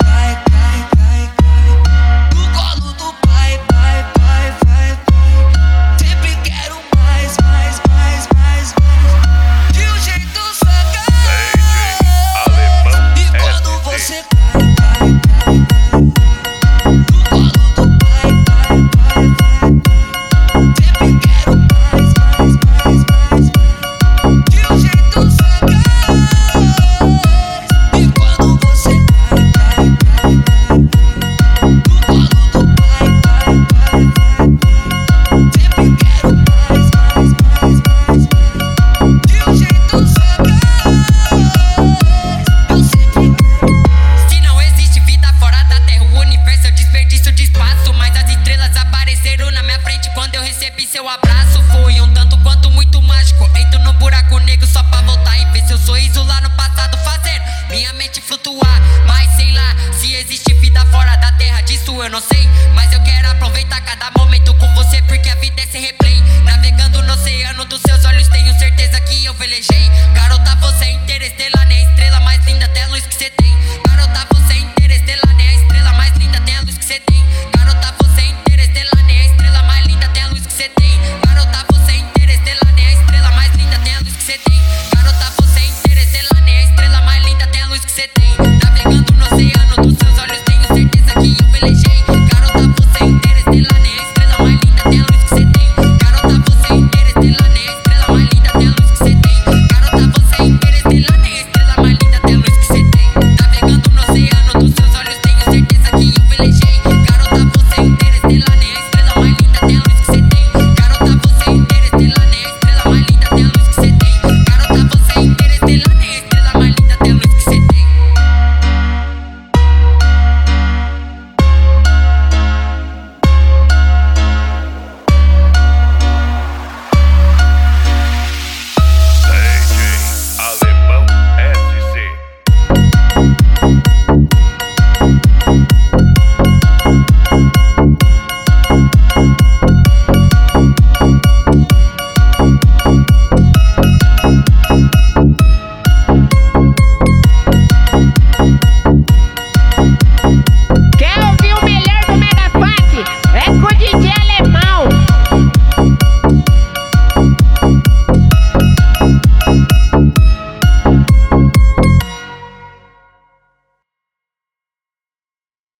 Seu abraço foi um tanto quanto muito mágico. Entro no buraco negro só pra voltar e ver seu sorriso lá no passado, fazendo minha mente flutuar. Mas sei lá se existe vida fora da terra, disso eu não sei. Mas eu quero aproveitar cada momento com você, porque a vida é esse replay. Navegando no oceano dos seus olhos, tenho certeza que eu velejei. Garota, você é interestelar, nem a estrela mais linda até a luz que você tem.